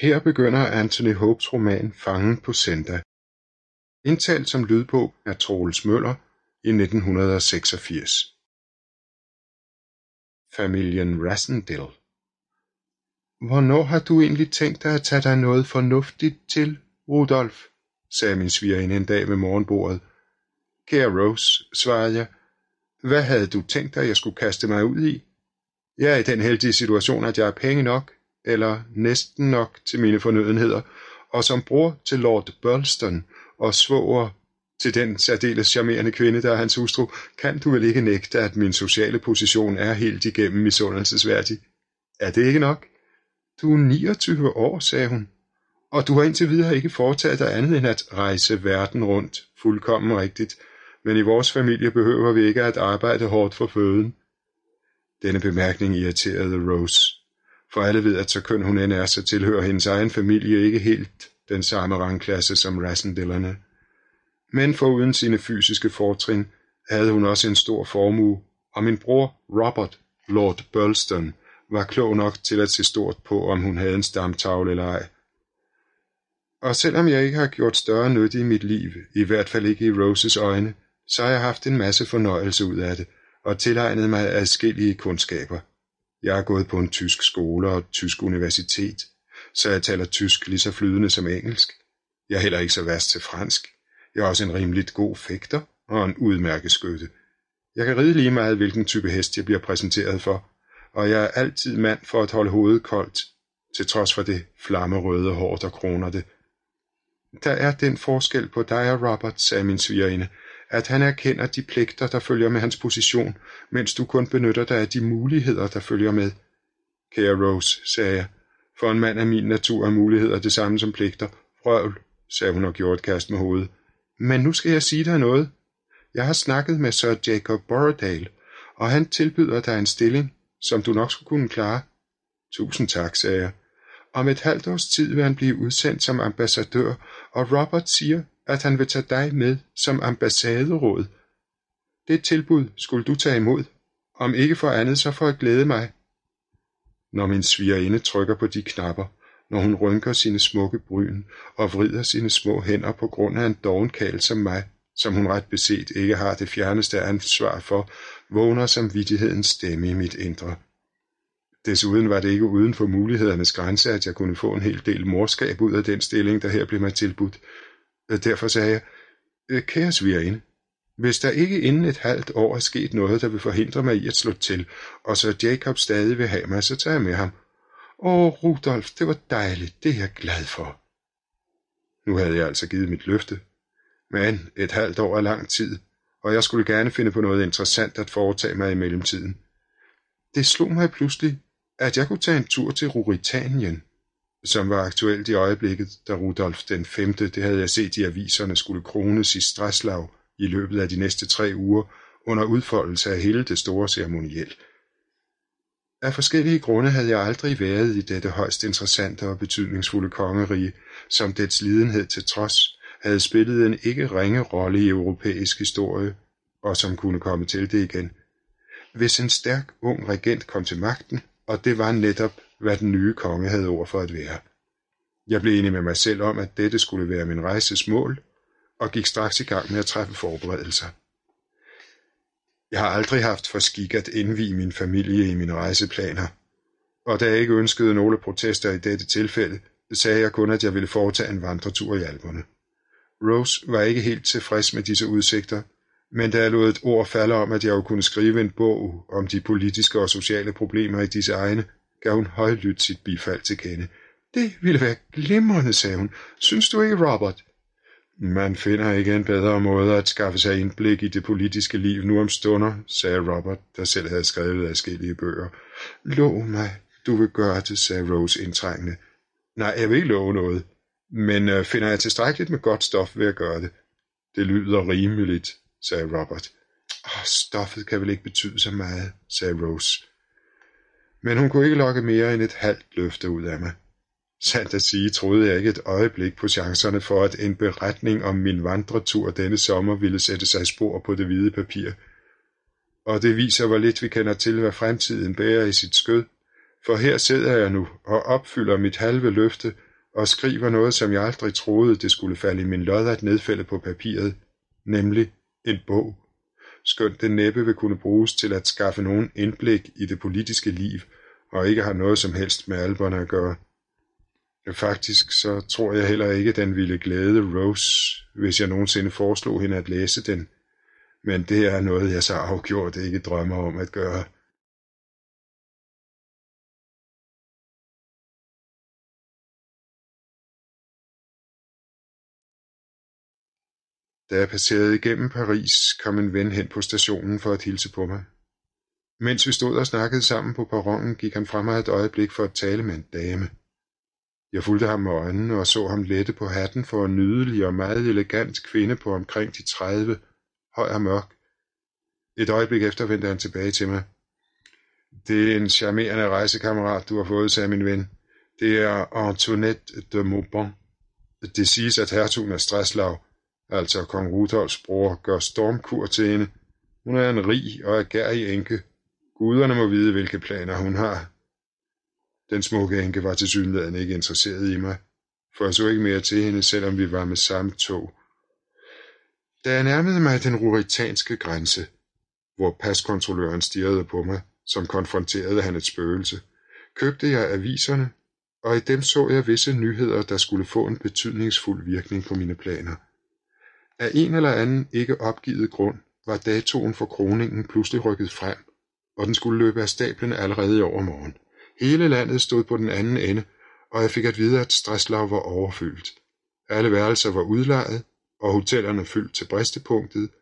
Her begynder Anthony Hopes roman Fangen på søndag. Indtalt som lydbog af Troels Møller i 1986. Familien Rassendyll. Hvornår har du egentlig tænkt dig at tage dig noget fornuftigt til, Rudolf? Sagde min svigerinde en dag ved morgenbordet. Kære Rose, svarede jeg. Hvad havde du tænkt dig, jeg skulle kaste mig ud i? Jeg er i den heldige situation, at jeg har penge nok, eller næsten nok til mine fornødenheder, og som bror til Lord Burlston og svoger til den særdeles charmerende kvinde, der er hans hustru, kan du vel ikke nægte, at min sociale position er helt igennem misundelsesværdig. Er det ikke nok? Du er 29 år, sagde hun, og du har indtil videre ikke foretaget dig andet end at rejse verden rundt, fuldkommen rigtigt, men i vores familie behøver vi ikke at arbejde hårdt for føden. Denne bemærkning irriterede Rose, for alle ved, at så køn hun end er, så tilhører hendes egen familie ikke helt den samme rangklasse som Rassendyllerne. Men foruden sine fysiske fortrin havde hun også en stor formue, og min bror Robert, Lord Burlston, var klog nok til at se stort på, om hun havde en stamtavle eller ej. Og selvom jeg ikke har gjort større nytte i mit liv, i hvert fald ikke i Roses øjne, så har jeg haft en masse fornøjelse ud af det, og tilegnet mig adskillige kundskaber. Jeg har gået på en tysk skole og et tysk universitet, så jeg taler tysk lige så flydende som engelsk. Jeg er heller ikke så værst til fransk. Jeg er også en rimeligt god fægter og en udmærket skytte. Jeg kan ride lige meget, hvilken type hest jeg bliver præsenteret for, og jeg er altid mand for at holde hovedet koldt, til trods for det flammerøde hår, der kroner det. Der er den forskel på dig og Robert, sagde min svigerinde, at han erkender de pligter, der følger med hans position, mens du kun benytter dig af de muligheder, der følger med. Kære Rose, sagde jeg, for en mand af min natur er muligheder det samme som pligter. Vrøvl, sagde hun og gjorde et kast med hovedet. Men nu skal jeg sige dig noget. Jeg har snakket med Sir Jacob Borrowdale, og han tilbyder dig en stilling, som du nok skulle kunne klare. Tusind tak, sagde jeg. Om et halvt års tid vil han blive udsendt som ambassadør, og Robert siger, at han vil tage dig med som ambassaderåd. Det tilbud skulle du tage imod, om ikke for andet, så for at glæde mig. Når min svigerinde trykker på de knapper, når hun rynker sine smukke bryn og vrider sine små hænder på grund af en dovenkal som mig, som hun ret beset ikke har det fjerneste ansvar for, vågner samvittighedens stemme i mit indre. Desuden var det ikke uden for mulighedernes grænse, at jeg kunne få en hel del morskab ud af den stilling, der her blev mig tilbudt. Derfor sagde jeg, kære svigerinde, hvis der ikke inden et halvt år er sket noget, der vil forhindre mig i at slå til, og så Jacob stadig vil have mig, så tager jeg med ham. Rudolf, det var dejligt, det er jeg glad for. Nu havde jeg altså givet mit løfte, men et halvt år er lang tid, og jeg skulle gerne finde på noget interessant at foretage mig i mellemtiden. Det slog mig pludselig, at jeg kunne tage en tur til Ruritania, som var aktuelt i øjeblikket, da Rudolf den 5., det havde jeg set i aviserne, skulle krones i Stræslav i løbet af de næste 3 uger under udfoldelse af hele det store ceremoniel. Af forskellige grunde havde jeg aldrig været i dette højst interessante og betydningsfulde kongerige, som dets lidenhed til trods havde spillet en ikke ringe rolle i europæisk historie, og som kunne komme til det igen. Hvis en stærk ung regent kom til magten, og det var netop, hvad den nye konge havde ord for at være. Jeg blev enig med mig selv om, at dette skulle være min rejses mål, og gik straks i gang med at træffe forberedelser. Jeg har aldrig haft for skik at indvie min familie i mine rejseplaner, og da jeg ikke ønskede nogle protester i dette tilfælde, sagde jeg kun, at jeg ville foretage en vandretur i Alperne. Rose var ikke helt tilfreds med disse udsigter, men da jeg lod et ord falde om, at jeg jo kunne skrive en bog om de politiske og sociale problemer i disse egne, gav hun højlydt sit bifald til kende. Det ville være glimrende, sagde hun. Synes du ikke, Robert? Man finder ikke en bedre måde at skaffe sig indblik i det politiske liv nu om stunder, sagde Robert, der selv havde skrevet adskillige bøger. Lov mig, du vil gøre det, sagde Rose indtrængende. Nej, jeg vil ikke love noget, men finder jeg tilstrækkeligt med godt stof ved at gøre det. Det lyder rimeligt, sagde Robert. Stoffet kan vel ikke betyde så meget, sagde Rose. Men hun kunne ikke lokke mere end et halvt løfte ud af mig. Sandt at sige, troede jeg ikke et øjeblik på chancerne for, at en beretning om min vandretur denne sommer ville sætte sig spor på det hvide papir. Og det viser, hvor lidt vi kender til, hvad fremtiden bærer i sit skød. For her sidder jeg nu og opfylder mit halve løfte, og skriver noget, som jeg aldrig troede, det skulle falde i min lod at nedfælde på papiret, nemlig en bog. Skønt den næppe vil kunne bruges til at skaffe nogen indblik i det politiske liv, og ikke har noget som helst med alberne at gøre. Faktisk så tror jeg heller ikke, den ville glæde Rose, hvis jeg nogensinde foreslog hende at læse den, men det er noget, jeg så afgjort ikke drømmer om at gøre. Da jeg passerede igennem Paris, kom en ven hen på stationen for at hilse på mig. Mens vi stod og snakkede sammen på perronen, gik han fra mig et øjeblik for at tale med en dame. Jeg fulgte ham med øjnene og så ham lette på hatten for en nydelig og meget elegant kvinde på omkring de 30, høj og mørk. Et øjeblik efter vendte han tilbage til mig. Det er en charmerende rejsekammerat, du har fået, sagde min ven. Det er Antoinette de Maubant. Det siges, at hertugen af Streslau, altså kong Rudolfs bror, gør stormkur til hende. Hun er en rig og ærgerrig enke. Guderne må vide, hvilke planer hun har. Den smukke enke var tilsyneladende ikke interesseret i mig, for jeg så ikke mere til hende, selvom vi var med samme tog. Da jeg nærmede mig den ruritanske grænse, hvor paskontrolløren stirrede på mig, som konfronterede han et spøgelse, købte jeg aviserne, og i dem så jeg visse nyheder, der skulle få en betydningsfuld virkning på mine planer. Af en eller anden ikke opgivet grund var datoen for kroningen pludselig rykket frem, og den skulle løbe af stablen allerede i overmorgen. Hele landet stod på den anden ende, og jeg fik at vide, at Streslau var overfyldt. Alle værelser var udlejet, og hotellerne fyldt til bristepunktet,